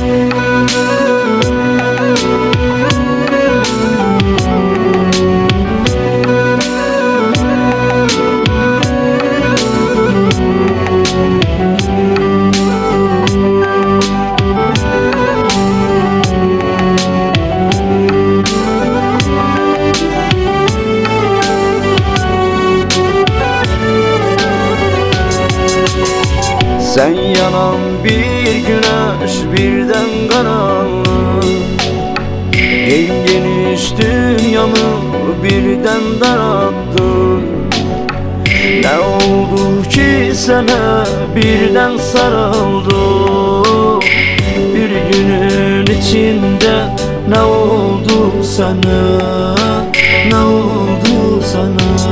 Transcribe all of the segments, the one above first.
Sen yanan bir güneş birden karanlık, en geniş dünyamı birden daralttın. Ne oldu ki sana birden sarıldı? Bir günün içinde ne oldu sana? Ne oldu sana?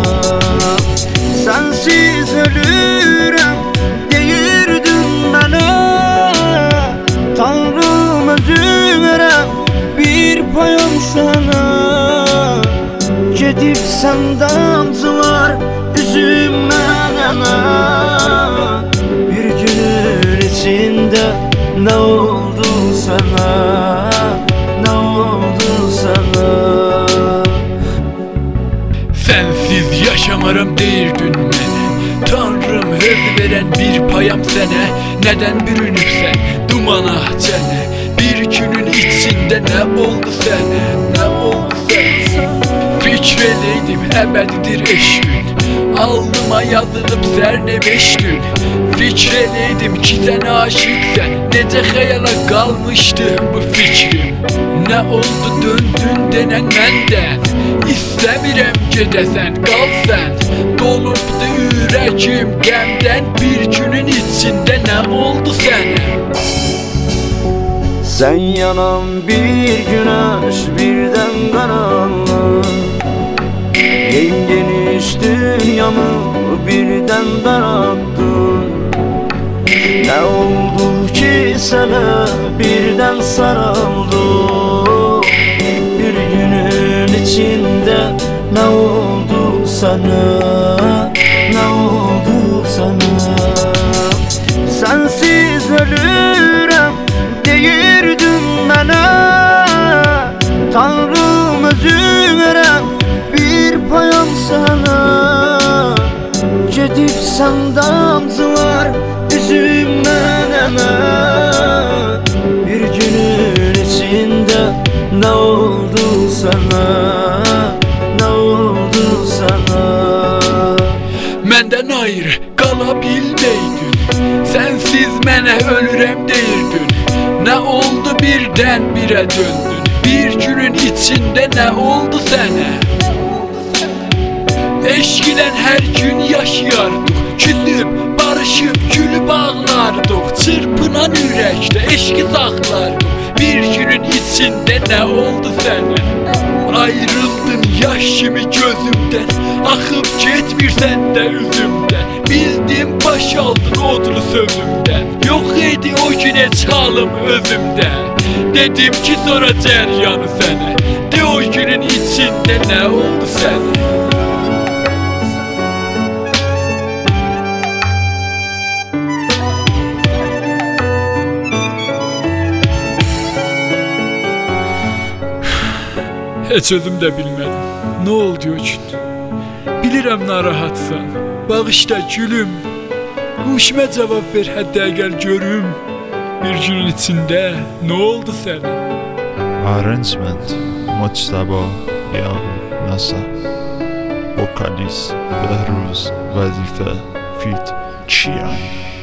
Sensiz ölürüm deyirdin bana. Tanrım özüm verem bir payam sana. Gedib səndən zılar üzümdən yana. Bir günün içinde ne oldu sana? Ne oldu sana? Sensiz yaşamarım deyirdin məni. Tanrım höz veren bir payam sənə. Neden bürünübsən dumana cənə? Bir günün içinde ne oldu sənə? Ne oldu sənə? Fikreleydim ebedidir eşkün, alnıma yazılıp sernemeştün. Fikreleydim ki sen aşıksen, nece hayala kalmıştı bu fikrim. Ne oldu döndün denen menden, İstemirem gedesen kal sen. Dolupdu yüreğim gemden, bir günün içinde ne oldu sana? Sen yanan bir güneş birden karanlık, en geniş dünyamı birden daralttın. Ne oldu ki sana birden sarıldı? Bir günün içinde ne oldu sana? Ne oldu sana? Sensiz ölürüm deyirdin bana. Tanrım özüm verem bir payam sana. Gedib səndən zılar üzümdən yana. Bir günün içinde ne oldu sana? Ne oldu sana? Menden ayrı kala bilmeydin, sensiz mənə ölürəm deyirdin. Ne oldu birden bire döndün? Bir günün içinde ne oldu sana? Eşkilen her gün yaşayardık, küsüp barışıp gülüp ağlardık. Çırpınan yürekte eşki saklardık. Bir günün içinde ne oldu sana? Ayrıldın yaşımı gözümden, akıp gitmirsen de üzümden. Bildim boşaldın odlu sözümden, yok idi o güne çalım özümden. Dedim ki sonra ceryanı sana, de o günün içinde ne oldu sana? Heç özüm de bilmedim. Ne oldu o gün? Bilirəm narahatsan. Bağışla gülüm. Quşuma cevap ver hətta əgər görüm. Bir günün içinde ne oldu sana? Arrangement Mojtaba Yağmur Nasa, Vokalist Behruz Vazife Fit Çiyan.